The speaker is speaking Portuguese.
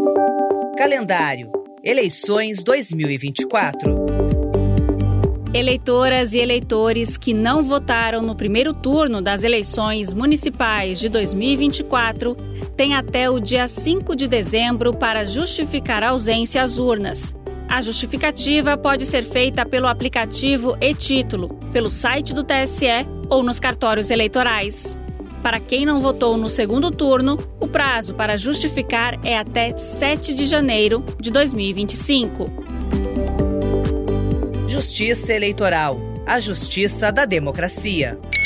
Calendário. Eleições 2024. Eleitoras e eleitores que não votaram no primeiro turno das eleições municipais de 2024 têm até o dia 5 de dezembro para justificar a ausência às urnas. A justificativa pode ser feita pelo aplicativo e-Título, pelo site do TSE ou nos cartórios eleitorais. Para quem não votou no segundo turno, o prazo para justificar é até 7 de janeiro de 2025. Justiça Eleitoral. A justiça da democracia.